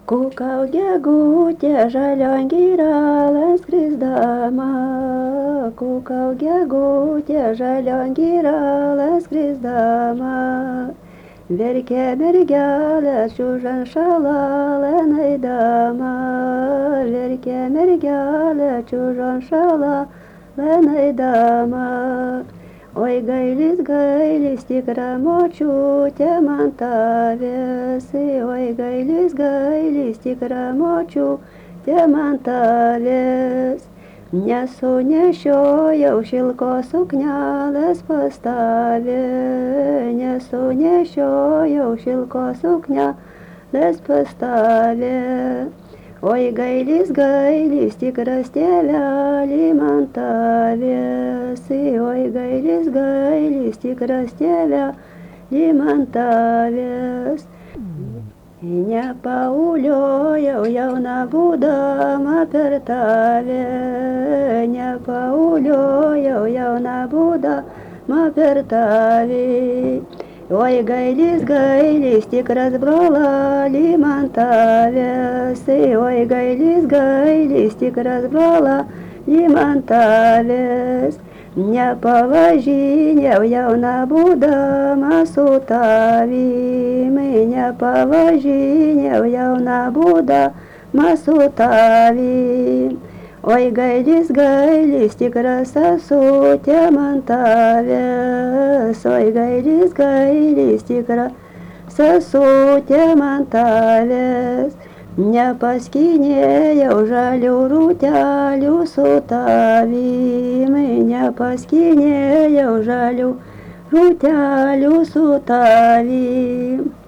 Kukau gegutė žalion giralan skrisdama, kukau gegutė žalion giralan skrisdama. Verkė mergelė čiužan šalalan eidama, verkė mergelė čiužan šalalan eidama. Oi gailis tikra močiutė man tavęs, oi gailis tikra močiutė man tavęs. Nesunešiojau šilko suknelės pas tave, nesunešiojau šilko suknelės pas tave. Oi gailis tikras tėvelį man tavęs, oi gailis tikras tėvelį man tavęs. Nepauliojau jauna būdama per tave, nepauliojau jauna būdama per tave. Oi gailis tikras brolali man tavęs, oi gailis tikras brolali man tavęs. Nepavažinėjau jauna būdama su tavimi, nepavažinėjau jauna būdama su tavimi. Oi gailis tikras sesutė man tavęs, oi gailis tikras sesutė man tavęs. Nepaskinėjau žalių rūtelių su tavimi, nepaskinėjau žalių rūtelių su tavimi.